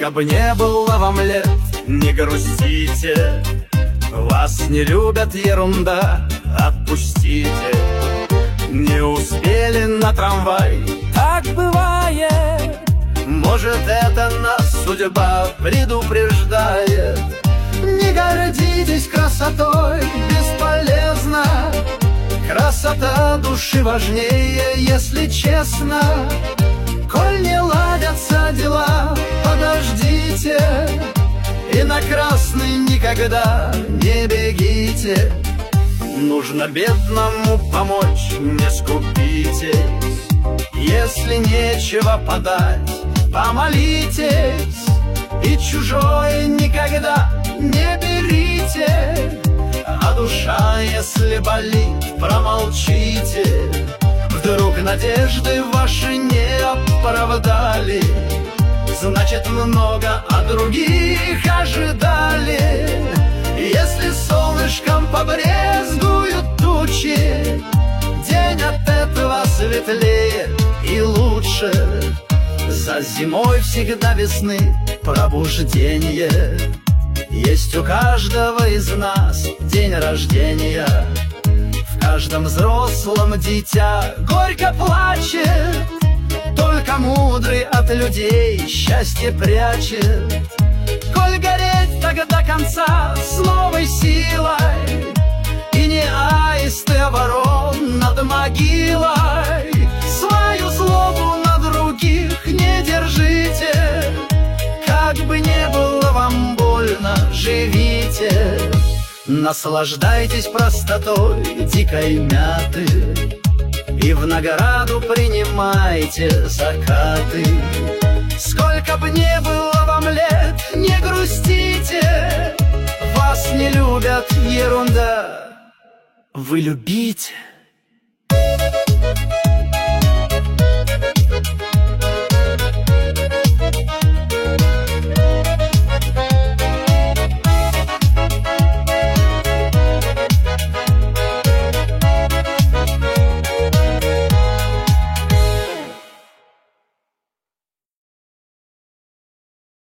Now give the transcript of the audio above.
Сколько бы не было вам лет, не грустите. Вас не любят, ерунда, отпустите. Не успели на трамвай, Так бывает. может, это нас судьба предупреждает. Не гордитесь красотой, бесполезно. Красота души важнее, если честно. Коль не ладятся дела, подождите, и на красный никогда не бегите. Нужно бедному помочь, не скупитесь. Если нечего подать, помолитесь. И чужое никогда не берите. А душа, если болит, промолчите. Вдруг надежды ваши не оправдали, значит, много от других ожидали. Если солнышком побрезгуют тучи, день от этого светлее и лучше. За зимой всегда весны пробуждение. Есть у каждого из нас день рождения. В каждом взрослом дитя горько плачет. Только мудрый от людей счастье прячет. Коль гореть так до конца с новой силой, и не аисты, а ворон над могилой. Свою злобу на других не держите. Как бы не было вам больно, живите. Наслаждайтесь простотой дикой мяты, и в награду принимайте закаты. Сколько бы не было вам лет, не грустите. Вас не любят, ерунда, вы любите.